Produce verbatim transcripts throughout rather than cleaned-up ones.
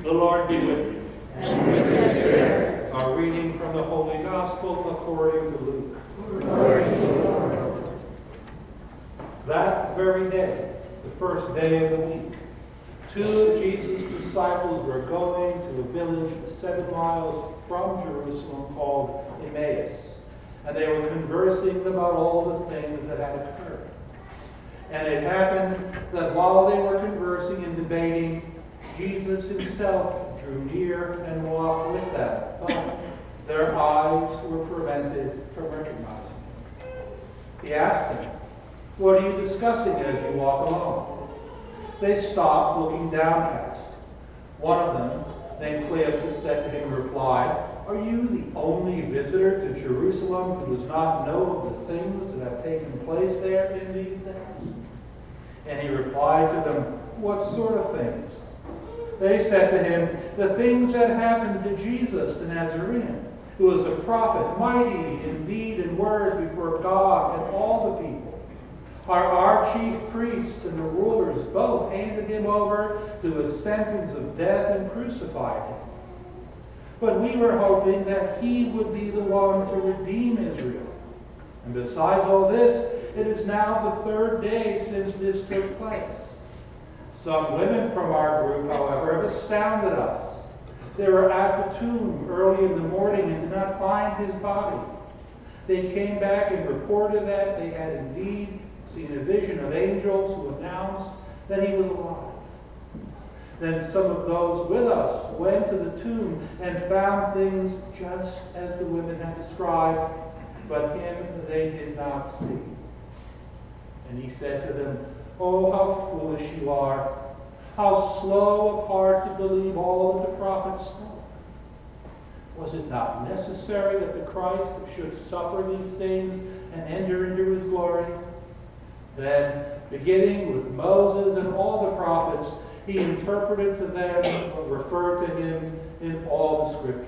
The Lord be with you. And with your spirit. A reading from the Holy Gospel according to Luke. Glory to you, Lord. That very day, the first day of the week, two of Jesus' disciples were going to a village seven miles from Jerusalem called Emmaus, and they were conversing about all the things that had occurred. And it happened that while they were conversing and debating, Jesus himself drew near and walked with them, but their eyes were prevented from recognizing him. He asked them, "What are you discussing as you walk along?" They stopped, looking downcast. One of them, named Cleopas, said to him in reply, "Are you the only visitor to Jerusalem who does not know of the things that have taken place there in these days?" And he replied to them, "What sort of things?" They said to him, "The things that happened to Jesus the Nazarene, who was a prophet, mighty in deed and word before God and all the people. Our, our chief priests and the rulers both handed him over to a sentence of death and crucified him. But we were hoping that he would be the one to redeem Israel. And besides all this, it is now the third day since this took place. Some women from our group, however, have astounded us. They were at the tomb early in the morning and did not find his body. They came back and reported that they had indeed seen a vision of angels who announced that he was alive. Then some of those with us went to the tomb and found things just as the women had described, but him they did not see." And he said to them, "Oh, how foolish you are! How slow of heart to believe all that the prophets spoke! Was it not necessary that the Christ should suffer these things and enter into his glory?" Then, beginning with Moses and all the prophets, he interpreted to them what referred to him in all the scriptures.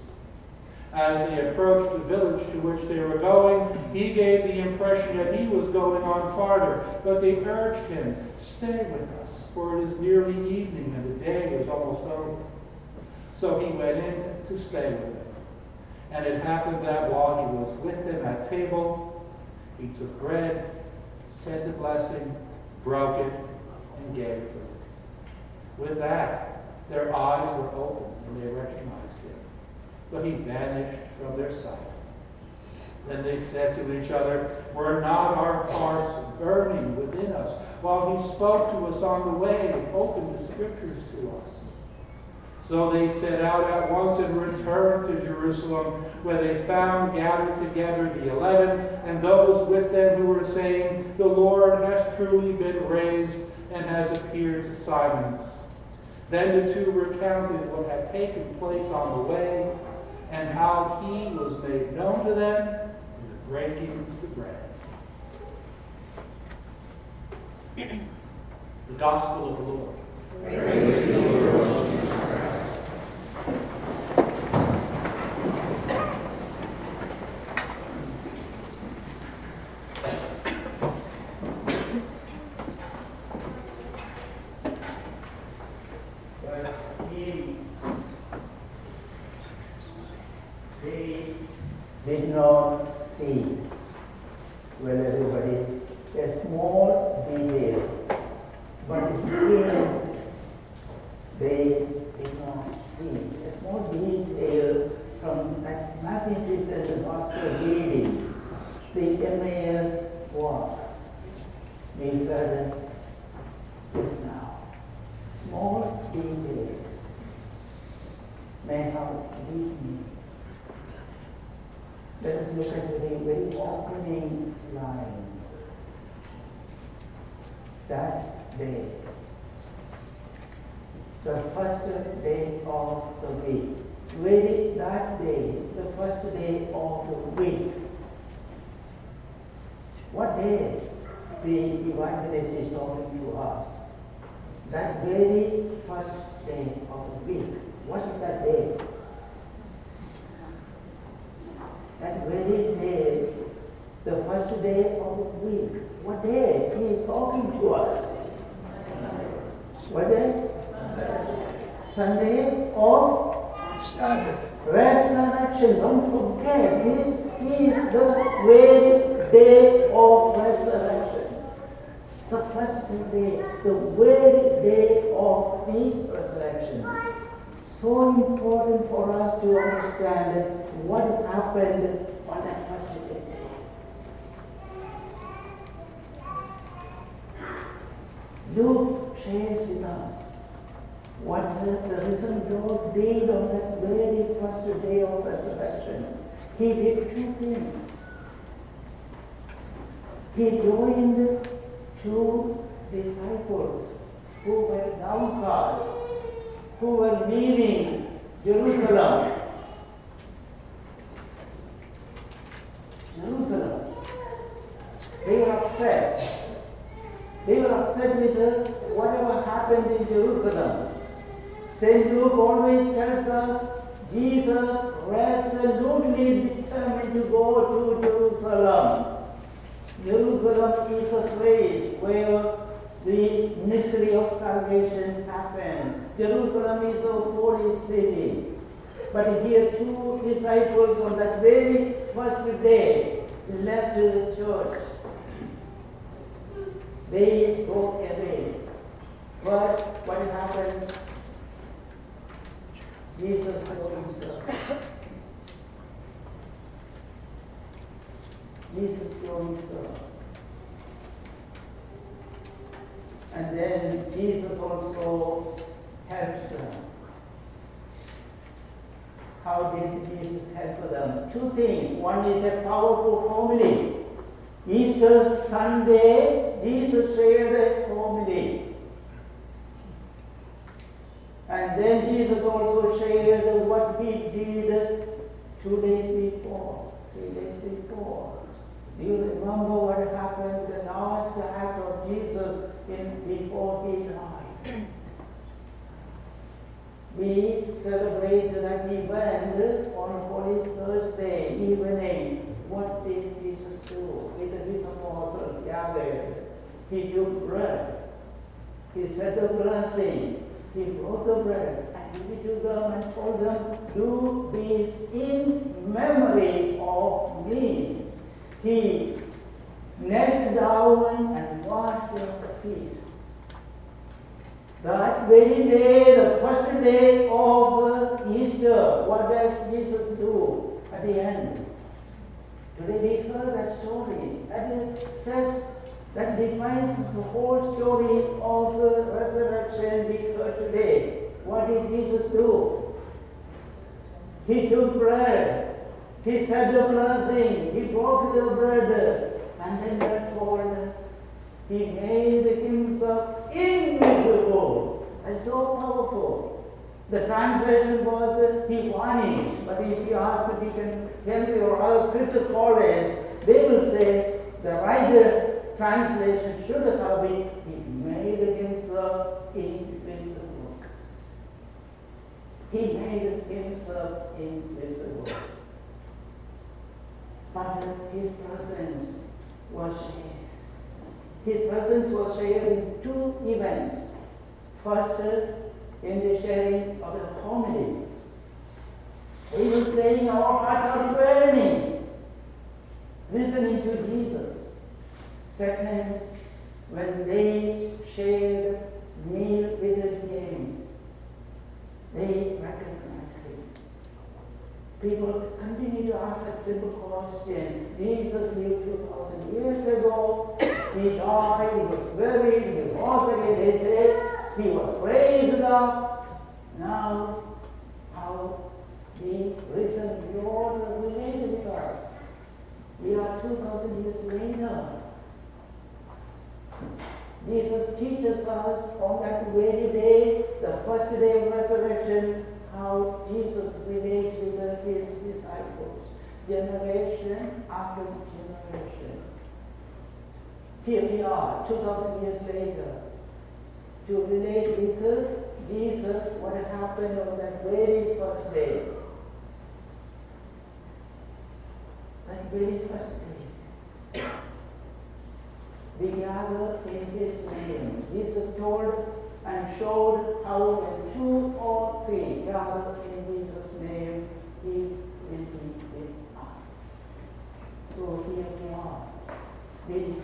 As they approached the village to which they were going, he gave the impression that he was going on farther, but they urged him, "Stay with us, for it is nearly evening and the day is almost over." So he went in to stay with them. And it happened that while he was with them at table, he took bread, said the blessing, broke it, and gave it to them. With that, their eyes were opened and they recognized him. But he vanished from their sight. Then they said to each other, "Were not our hearts burning within us while he spoke to us on the way and opened the scriptures to us?" So they set out at once and returned to Jerusalem, where they found gathered together the eleven and those with them who were saying, "The Lord has truly been raised and has appeared to Simon." Then the two recounted what had taken place on the way and how he was made known to them in the breaking of the bread. The Gospel of the Lord. Praise to you, Lord Jesus Christ. Did not see. Well, everybody, a small detail, but here they did not see. A small detail from that magnificent gospel reading, the Emmaus walk. We heard just now. Small details may have deep meaning. Let us look at the very opening line. That day, the first day of the week. Really, that day, the first day of the week. What day? The evangelist is talking to us. That very first day of the week. What is that day? That very day, the first day of the week. What day? He is talking to us. What day? Sunday. Resurrection, don't forget, this is the very day of resurrection. The first day, the very day of the resurrection. So important for us to understand what happened on that first day. Luke shares with us what the risen Lord did on that very first day of resurrection. He did two things. He joined two disciples who were downcast, who were leaving Jerusalem. Jerusalem. They were upset. They were upset with uh, whatever happened in Jerusalem. Saint Luke always tells us Jesus resolutely determined to go to Jerusalem. Jerusalem is a place where the mystery of salvation happened. Jerusalem is a holy city. But here two disciples on that very first day left the church. They go away. But what happens? Jesus goes himself. Jesus goes himself. And then Jesus also helps them. How did Jesus help them? Two things. One is a powerful homily. Easter Sunday, Jesus shared a homily. And then Jesus also shared what he did two days before, three days before. Do you remember what happened, the last act of Jesus in, before he died? We celebrate that event on Holy Thursday evening. What did Jesus do? With his apostles gathered, he took bread. He said the blessing. He broke the bread and gave it to them and told them, do this in memory of me. He knelt down and washed their feet. That very day, the first day of Easter, what does Jesus do at the end? Today we heard that story. That says, that defines the whole story of the resurrection we heard today. What did Jesus do? He took bread. He said the blessing. He broke the bread. And then we're told he made himself invisible. That's so powerful. The translation was uh, he vanished. But if you ask if he can tell you or other scripture scholars, they will say the writer translation should have been he made himself invisible. He made himself invisible. But his presence was shared. His presence was shared in two events. First, in the sharing of the homily. He was saying our hearts are burning, listening to Jesus. Second, when they shared meal with him, they recognized him. People continue to ask that simple question. Jesus lived two thousand years ago. He died, he was buried, he rose again. They say he was raised up. Now, how the risen Lord related with us? We are two thousand years later. Jesus teaches us on that very day, the first day of resurrection, how Jesus relates with his disciples, generation after generation. Here we are, two thousand years later, to relate with Jesus what had happened on that very first day. That very first day. We gather in his name. Jesus told and showed how when two or three gather in Jesus' name,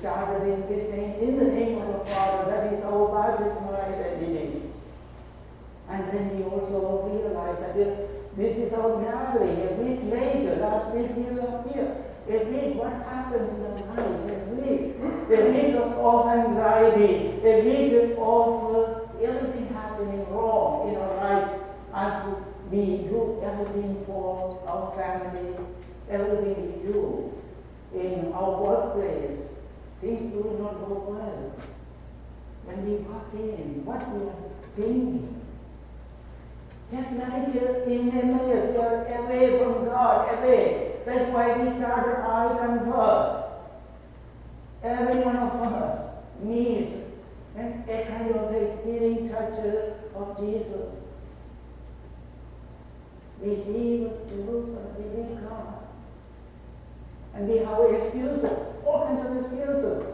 started in His name, in the name of the Father. That is our baptismal identity. And then we also realize that this is our gathering. A week later, last week we were here. A week, what happens in our life? A week. A week of anxiety. A week of uh, everything happening wrong in our life as we do everything for our family, everything we do in our workplace. Things do not go well. When we walk in, what we are thinking. Just like in Emmaus, we are away from God, away. That's why we started I come first. Every one of us needs a kind of a healing touch of Jesus. We leave Jerusalem, we leave God. And we have excuses, all kinds of excuses.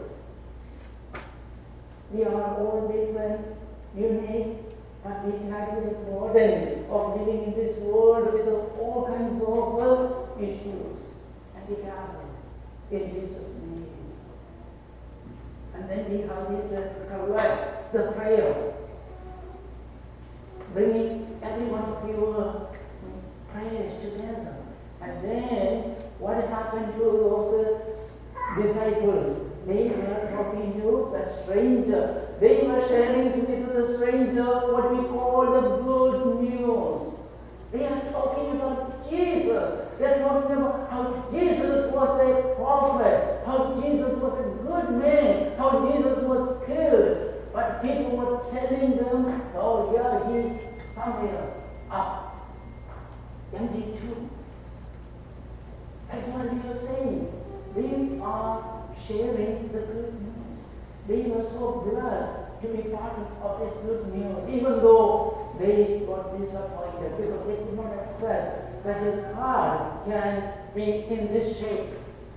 We are all different, unique, but we carry the burden of living in this world with all kinds of issues. And we gather in Jesus' name. And then we have this uh, correct, the prayer. Bringing every one of your prayers together. And then what happened to those uh, disciples? They were talking to the stranger. They were sharing with the stranger what we call the good news. They are talking about Jesus. They are talking about how Jesus was a prophet, how Jesus was a good man, how Jesus was killed. But people were telling them, oh yeah, he's somewhere up, empty too. That's what we are saying. We are sharing the good news. They were so blessed to be part of this good news, even though they got disappointed because they could not accept that a God can be in this shape.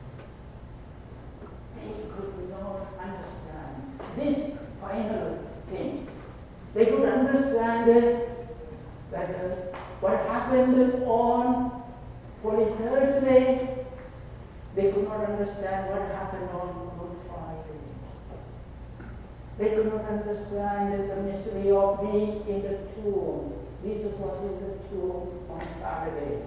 They could not understand this final thing. They could understand that uh, what happened on Holy Thursday, they could not understand what happened on Good Friday. They could not understand the mystery of being in the tomb. Jesus was in the tomb on Saturday.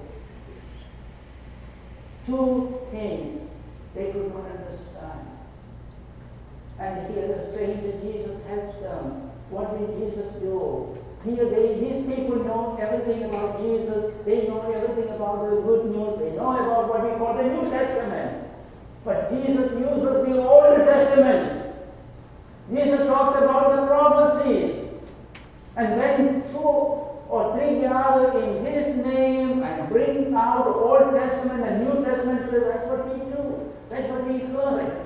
Two things they could not understand. And here the stranger Jesus helps them. What did Jesus do? Here they, these people know everything about Jesus. They know everything about the good news. They know about what we call the New Testament. But Jesus uses the Old Testament. Jesus talks about the prophecies. And when two or three gather in His name and bring out the Old Testament and New Testament, that's what we do. That's what we heard.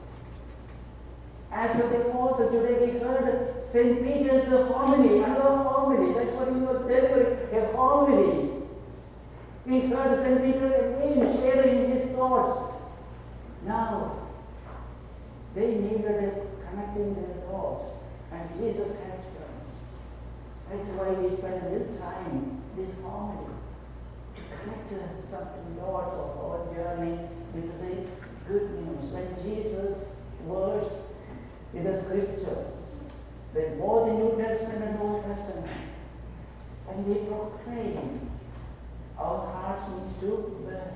After the Apostle, today we heard Saint Peter's homily, another homily. That's what he was delivering, a homily. We heard Saint Peter again sharing his thoughts. Now, they needed connecting their thoughts, and Jesus helps them. That's why we spend a little time this homily to connect some dots of our journey with the good news. When Jesus' words in the scripture, that both the New Testament and Old Testament, and we proclaim, our hearts need to burn.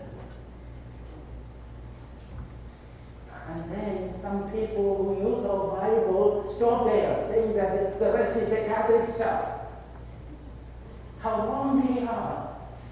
And then some people who use our Bible stop there, saying that the rest is a Catholic stuff. How wrong they are.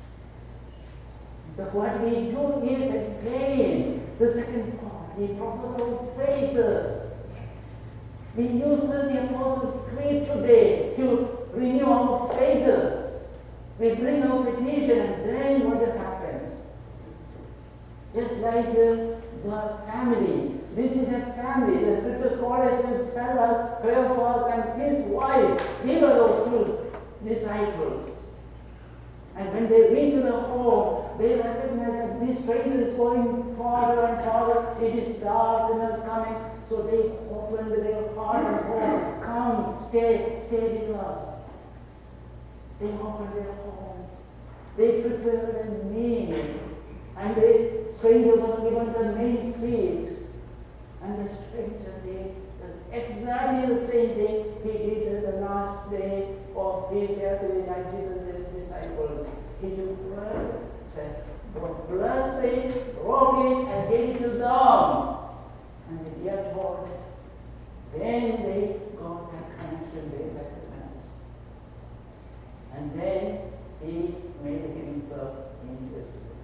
But what we do is explain the second part. We profess our faith. We use the Apostles' Creed today to renew our faith. We bring our petition, and then what happens? Just like uh, the family. This is a family. The scripture scholars will tell us, Cleophas and his wife, they were those two disciples. And when they reach the home, they recognize that this stranger is going farther and farther. It is darkness coming. So they opened their heart and home. Come, stay, stay with us. They opened their home. They prepared a meal. And the stranger was given the main seat. And the stranger did exactly the same thing he did the last day of his earthly life with the disciples. He took bread, said, blessed it, broke it, and gave it to them. And they are told, then they got a connection with the hands. And then he made himself invisible.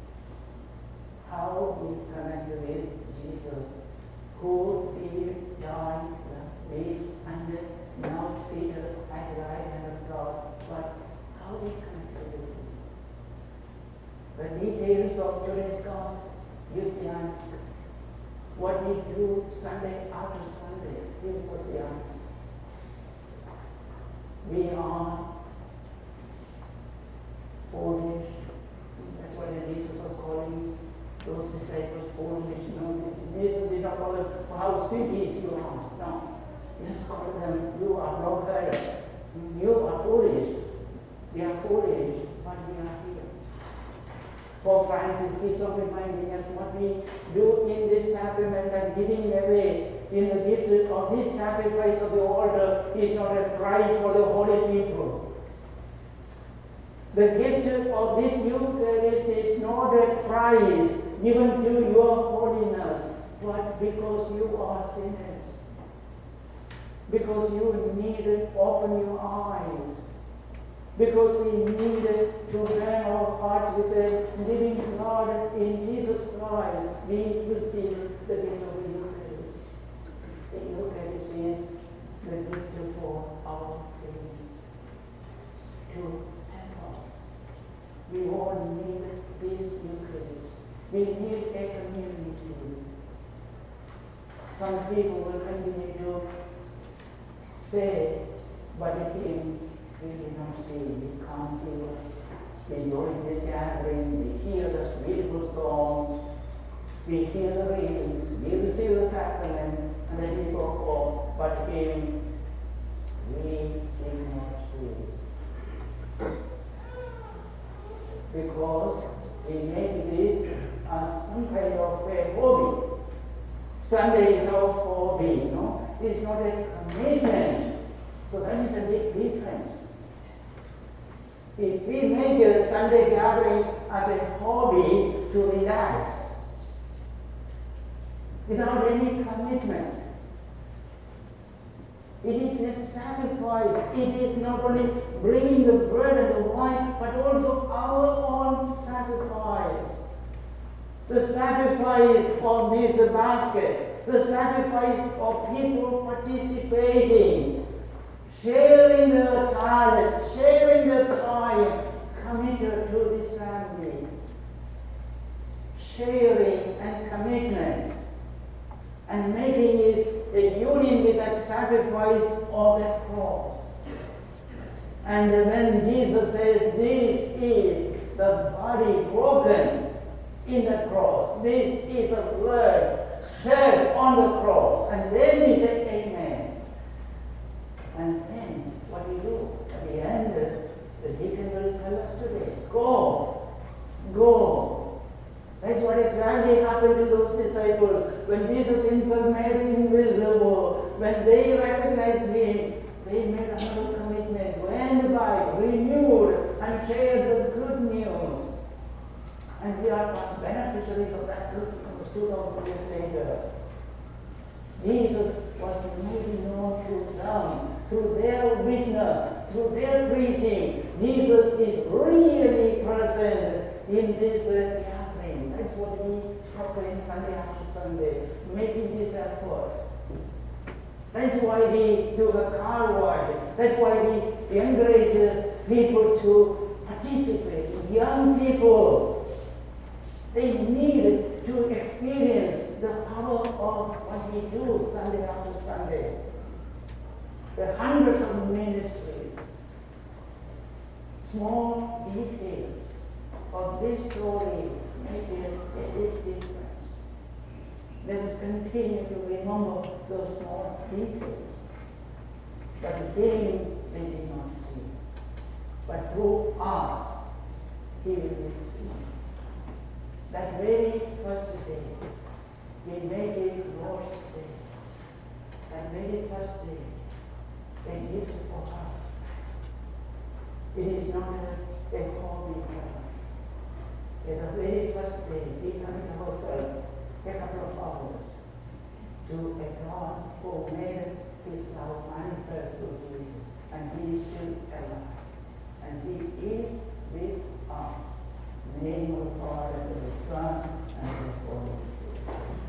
How we connect with Jesus, who lived, died, lived, and now seated at the right hand of God. But how we connect with him? The details of today's gospel, gives the answer. What we do Sunday after Sunday gives us the answer. We are foolish. That's why Jesus was calling those disciples foolish. No, Jesus did not call them, how stupid you are. No. He just called them, you are blockhead. You are foolish. We are foolish, but we are here. Pope Francis keeps on reminding us what we do in this sacrament and giving away in the gift of this sacrifice of the altar is not a prize for the holy people. The gift of this Eucharist is not a prize given to your holiness, but because you are sinners. Because you need to open your eyes. Because we need to burn our hearts with the living God in Jesus Christ, we receive the gift of the Eucharist. The Eucharist is the gift for our feelings. To help us. We all need this Eucharist. We need a community. Some people will continue to say, but it is we do not see, we can't hear. We go in this gathering, we hear the beautiful songs, we hear the readings, we receive the sacrament, and then we go home. But Him, we did not see. Because we make this as some kind of a hobby. Sunday is our hobby, no? It's not a commitment. So that is a big difference. If we make a Sunday gathering as a hobby to relax, without any commitment, it is a sacrifice. It is not only bringing the bread and the wine, but also our own sacrifice. The sacrifice of this basket, the sacrifice of people participating, sharing their talent, sharing their time, committed to this family, sharing and commitment, and making it a union with that sacrifice of the cross. And when Jesus says, this is the body broken in the cross, this is the blood shed on the cross, and then he said, amen. And then, what do you do? At the end, the deacon will tell us today, go, go. That's what exactly happened to those disciples. When Jesus himself made him invisible, when they recognized him, they made another commitment, went back, renewed, and shared the good news. And we are beneficiaries of that good news two thousand years later. Jesus was made known to them, through their witness, through their preaching. Jesus is really present in this uh, gathering. That's what we proclaim Sunday after Sunday, making this effort. That's why we do a car wash. That's why we encourage uh, people to participate. Young people, they need to experience the power of what we do Sunday after Sunday. The hundreds of ministries, small details of this story make a big difference. Let us continue to remember those small details. But the thing they did not see. But through us, He will see. That very first day, we make it Lord's Day, and very first day, a gift for us. It is not a, a hobby for us. At the very first day, we commit ourselves a couple of hours to a God who made his love manifest to you.